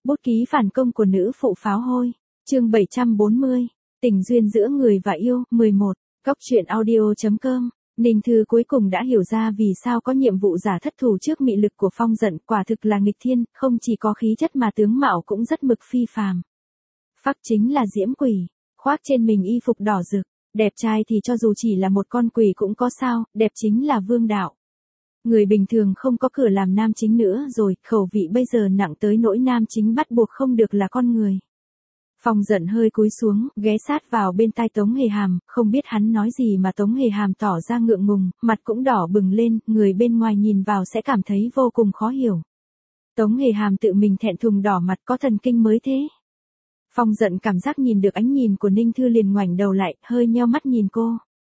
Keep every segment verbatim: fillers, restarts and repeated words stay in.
Bút ký phản công của nữ phụ pháo hôi. Chương bảy trăm bốn mươi. Tình duyên giữa người và yêu. mười một. Góc truyện audio chấm com. Ninh Thư cuối cùng đã hiểu ra vì sao có nhiệm vụ giả thất thủ trước mị lực của Phong Dận, quả thực là nghịch thiên, không chỉ có khí chất mà tướng mạo cũng rất mực phi phàm. Phác chính là diễm quỷ, khoác trên mình y phục đỏ rực, đẹp trai thì cho dù chỉ là một con quỷ cũng có sao, đẹp chính là vương đạo. Người bình thường không có cửa làm nam chính nữa rồi, khẩu vị bây giờ nặng tới nỗi nam chính bắt buộc không được là con người. Phong Dận hơi cúi xuống, ghé sát vào bên tai Tống Hề Hàm, không biết hắn nói gì mà Tống Hề Hàm tỏ ra ngượng ngùng, mặt cũng đỏ bừng lên, người bên ngoài nhìn vào sẽ cảm thấy vô cùng khó hiểu. Tống Hề Hàm tự mình thẹn thùng đỏ mặt, có thần kinh mới thế. Phong Dận cảm giác nhìn được ánh nhìn của Ninh Thư liền ngoảnh đầu lại, hơi nheo mắt nhìn cô.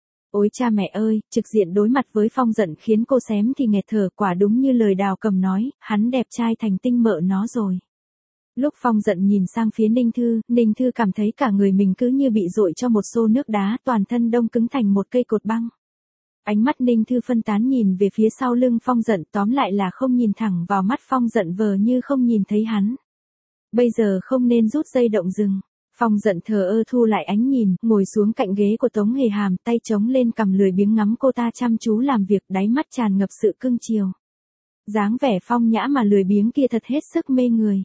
Ôi cha mẹ ơi, trực diện đối mặt với Phong Dận khiến cô xém thì nghẹt thở, quả đúng như lời Đào Cầm nói, hắn đẹp trai thành tinh mợ nó rồi. Lúc Phong Dận nhìn sang phía Ninh Thư, Ninh Thư cảm thấy cả người mình cứ như bị dội cho một xô nước đá, toàn thân đông cứng thành một cây cột băng. Ánh mắt Ninh Thư phân tán nhìn về phía sau lưng Phong Dận, tóm lại là không nhìn thẳng vào mắt Phong Dận, vờ như không nhìn thấy hắn. Bây giờ không nên rút dây động rừng. Phong Dận thờ ơ thu lại ánh nhìn, ngồi xuống cạnh ghế của Tống Hề Hàm, tay chống lên cằm lười biếng ngắm cô ta chăm chú làm việc, đáy mắt tràn ngập sự cưng chiều. Dáng vẻ phong nhã mà lười biếng kia thật hết sức mê người.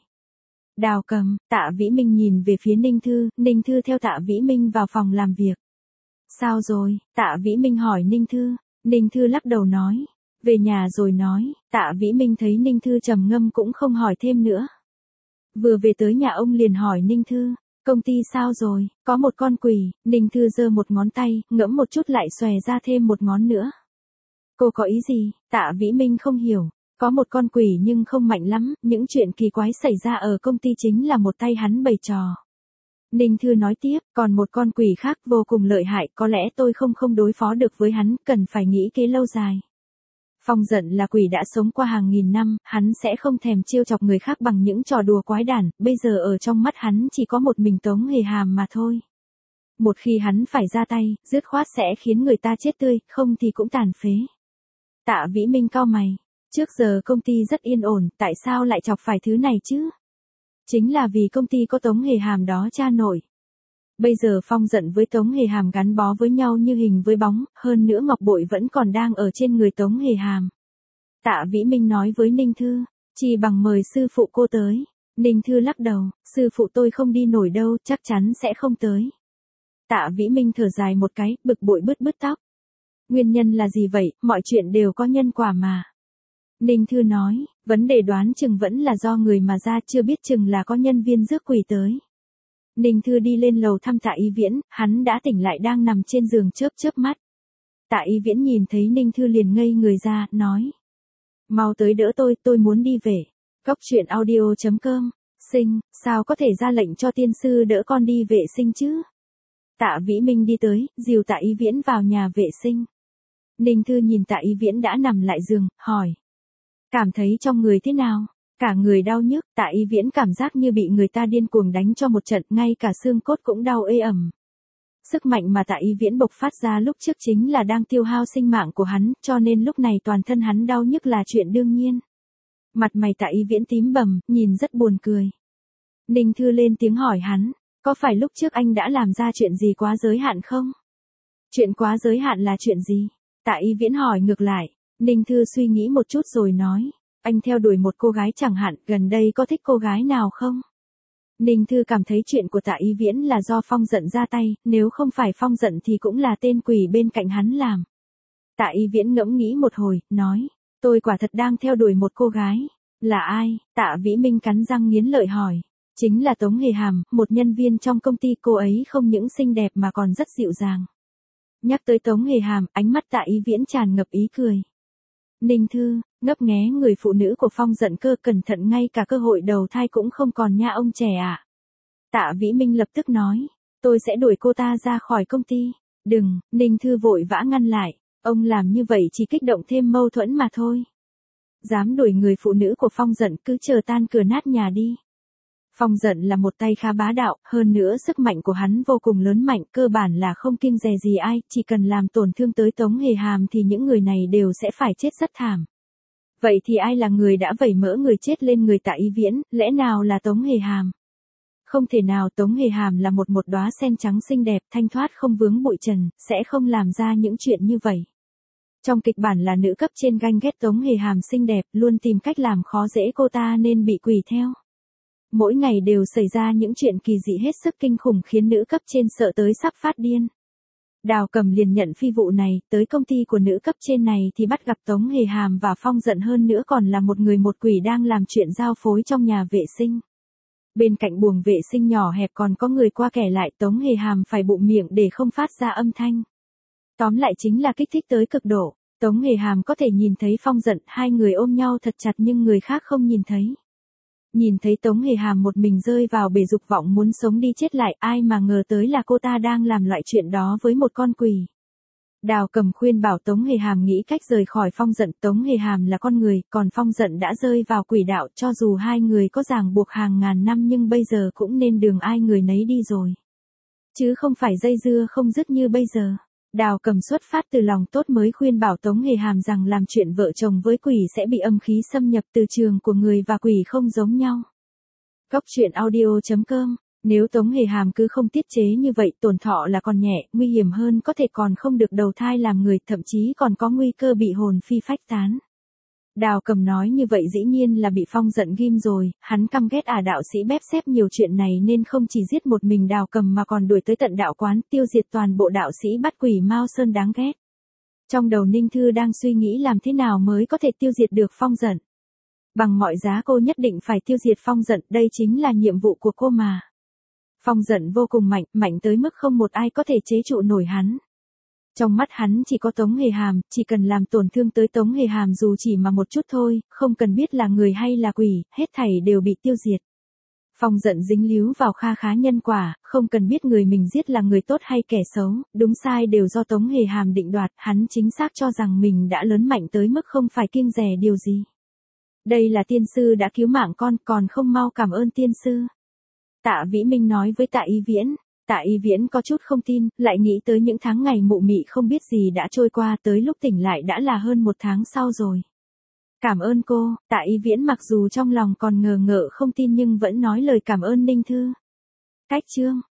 Đào Cầm, Tạ Vĩ Minh nhìn về phía Ninh Thư, Ninh Thư theo Tạ Vĩ Minh vào phòng làm việc. Sao rồi? Tạ Vĩ Minh hỏi Ninh Thư. Ninh Thư lắc đầu nói. Về nhà rồi nói. Tạ Vĩ Minh thấy Ninh Thư trầm ngâm cũng không hỏi thêm nữa. Vừa về tới nhà ông liền hỏi Ninh Thư. Công ty sao rồi? Có một con quỷ. Ninh Thư giơ một ngón tay, ngẫm một chút lại xòe ra thêm một ngón nữa. Cô có ý gì? Tạ Vĩ Minh không hiểu. Có một con quỷ nhưng không mạnh lắm, những chuyện kỳ quái xảy ra ở công ty chính là một tay hắn bày trò. Ninh Thư nói tiếp, còn một con quỷ khác vô cùng lợi hại, có lẽ tôi không không đối phó được với hắn, cần phải nghĩ kế lâu dài. Phong Dận là quỷ đã sống qua hàng nghìn năm, hắn sẽ không thèm trêu chọc người khác bằng những trò đùa quái đản, bây giờ ở trong mắt hắn chỉ có một mình Tống Hề Hàm mà thôi. Một khi hắn phải ra tay, dứt khoát sẽ khiến người ta chết tươi, không thì cũng tàn phế. Tạ Vĩ Minh cau mày. Trước giờ công ty rất yên ổn, tại sao lại chọc phải thứ này chứ? Chính là vì công ty có Tống Hề Hàm đó cha nội. Bây giờ Phong Dận với Tống Hề Hàm gắn bó với nhau như hình với bóng, hơn nữa ngọc bội vẫn còn đang ở trên người Tống Hề Hàm. Tạ Vĩ Minh nói với Ninh Thư, chỉ bằng mời sư phụ cô tới. Ninh Thư lắc đầu, sư phụ tôi không đi nổi đâu, chắc chắn sẽ không tới. Tạ Vĩ Minh thở dài một cái, bực bội bứt bứt tóc. Nguyên nhân là gì vậy, mọi chuyện đều có nhân quả mà. Ninh Thư nói, vấn đề đoán chừng vẫn là do người mà ra, chưa biết chừng là có nhân viên rước quỷ tới. Ninh Thư đi lên lầu thăm Tạ Y Viễn, hắn đã tỉnh lại đang nằm trên giường chớp chớp mắt. Tạ Y Viễn nhìn thấy Ninh Thư liền ngây người ra, nói. Mau tới đỡ tôi, tôi muốn đi về. Góc truyện audio chấm com. Sinh, sao có thể ra lệnh cho tiên sư đỡ con đi vệ sinh chứ? Tạ Vĩ Minh đi tới, dìu Tạ Y Viễn vào nhà vệ sinh. Ninh Thư nhìn Tạ Y Viễn đã nằm lại giường, hỏi. Cảm thấy trong người thế nào? Cả người đau nhức, Tạ Y Viễn cảm giác như bị người ta điên cuồng đánh cho một trận, ngay cả xương cốt cũng đau ê ẩm. Sức mạnh mà Tạ Y Viễn bộc phát ra lúc trước chính là đang tiêu hao sinh mạng của hắn, cho nên lúc này toàn thân hắn đau nhức là chuyện đương nhiên. Mặt mày Tạ Y Viễn tím bầm, nhìn rất buồn cười. Ninh Thư lên tiếng hỏi hắn, có phải lúc trước anh đã làm ra chuyện gì quá giới hạn không? Chuyện quá giới hạn là chuyện gì? Tạ Y Viễn hỏi ngược lại. Ninh Thư suy nghĩ một chút rồi nói, anh theo đuổi một cô gái chẳng hạn, gần đây có thích cô gái nào không? Ninh Thư cảm thấy chuyện của Tạ Y Viễn là do Phong Dận ra tay, nếu không phải Phong Dận thì cũng là tên quỷ bên cạnh hắn làm. Tạ Y Viễn ngẫm nghĩ một hồi, nói, tôi quả thật đang theo đuổi một cô gái. Là ai? Tạ Vĩ Minh cắn răng nghiến lợi hỏi. Chính là Tống Hề Hàm, một nhân viên trong công ty, cô ấy không những xinh đẹp mà còn rất dịu dàng. Nhắc tới Tống Hề Hàm, ánh mắt Tạ Y Viễn tràn ngập ý cười. Ninh Thư, ngấp nghé người phụ nữ của Phong Dận cơ, cẩn thận ngay cả cơ hội đầu thai cũng không còn nha ông trẻ ạ. À? Tạ Vĩ Minh lập tức nói, tôi sẽ đuổi cô ta ra khỏi công ty. Đừng, Ninh Thư vội vã ngăn lại, ông làm như vậy chỉ kích động thêm mâu thuẫn mà thôi. Dám đuổi người phụ nữ của Phong Dận, cứ chờ tan cửa nát nhà đi. Phong Dận là một tay khá bá đạo, hơn nữa sức mạnh của hắn vô cùng lớn mạnh, cơ bản là không kiêng dè gì ai, chỉ cần làm tổn thương tới Tống Hề Hàm thì những người này đều sẽ phải chết rất thảm. Vậy thì ai là người đã vẩy mỡ người chết lên người Tạ Y Viễn, lẽ nào là Tống Hề Hàm? Không thể nào, Tống Hề Hàm là một một đóa sen trắng xinh đẹp, thanh thoát không vướng bụi trần, sẽ không làm ra những chuyện như vậy. Trong kịch bản là nữ cấp trên ganh ghét Tống Hề Hàm xinh đẹp, luôn tìm cách làm khó dễ cô ta nên bị quỳ theo. Mỗi ngày đều xảy ra những chuyện kỳ dị hết sức kinh khủng khiến nữ cấp trên sợ tới sắp phát điên. Đào Cầm liền nhận phi vụ này, tới công ty của nữ cấp trên này thì bắt gặp Tống Hề Hàm và Phong giận hơn nữa còn là một người một quỷ đang làm chuyện giao phối trong nhà vệ sinh. Bên cạnh buồng vệ sinh nhỏ hẹp còn có người qua kẻ lại, Tống Hề Hàm phải bụm miệng để không phát ra âm thanh. Tóm lại chính là kích thích tới cực độ. Tống Hề Hàm có thể nhìn thấy Phong giận, hai người ôm nhau thật chặt nhưng người khác không nhìn thấy. Nhìn thấy Tống Hề Hàm một mình rơi vào bể dục vọng muốn sống đi chết lại, ai mà ngờ tới là cô ta đang làm loại chuyện đó với một con quỷ. Đào Cầm khuyên bảo Tống Hề Hàm nghĩ cách rời khỏi Phong giận, Tống Hề Hàm là con người, còn Phong giận đã rơi vào quỷ đạo, cho dù hai người có ràng buộc hàng ngàn năm nhưng bây giờ cũng nên đường ai người nấy đi rồi. Chứ không phải dây dưa không dứt như bây giờ. Đào Cầm xuất phát từ lòng tốt mới khuyên bảo Tống Hề Hàm rằng làm chuyện vợ chồng với quỷ sẽ bị âm khí xâm nhập, từ trường của người và quỷ không giống nhau. Góc truyện audio chấm com. Nếu Tống Hề Hàm cứ không tiết chế như vậy, tổn thọ là còn nhẹ, nguy hiểm hơn có thể còn không được đầu thai làm người, thậm chí còn có nguy cơ bị hồn phi phách tán. Đào Cầm nói như vậy dĩ nhiên là bị Phong giận ghim rồi, hắn căm ghét ả đạo sĩ bép xép nhiều chuyện này nên không chỉ giết một mình Đào Cầm mà còn đuổi tới tận đạo quán, tiêu diệt toàn bộ đạo sĩ bắt quỷ Mao Sơn đáng ghét. Trong đầu Ninh Thư đang suy nghĩ làm thế nào mới có thể tiêu diệt được Phong giận. Bằng mọi giá cô nhất định phải tiêu diệt Phong giận, đây chính là nhiệm vụ của cô mà. Phong giận vô cùng mạnh, mạnh tới mức không một ai có thể chế trụ nổi hắn. Trong mắt hắn chỉ có Tống Hề Hàm, chỉ cần làm tổn thương tới Tống Hề Hàm dù chỉ mà một chút thôi, không cần biết là người hay là quỷ, hết thảy đều bị tiêu diệt. Phong giận dính líu vào kha khá nhân quả, không cần biết người mình giết là người tốt hay kẻ xấu, đúng sai đều do Tống Hề Hàm định đoạt, hắn chính xác cho rằng mình đã lớn mạnh tới mức không phải kiêng dè điều gì. Đây là tiên sư đã cứu mạng con, còn không mau cảm ơn tiên sư. Tạ Vĩ Minh nói với Tạ Y Viễn. Tạ Y Viễn có chút không tin, lại nghĩ tới những tháng ngày mụ mị không biết gì đã trôi qua, tới lúc tỉnh lại đã là hơn một tháng sau rồi. Cảm ơn cô. Tạ Y Viễn mặc dù trong lòng còn ngờ ngợ không tin nhưng vẫn nói lời cảm ơn Ninh Thư. Cách chương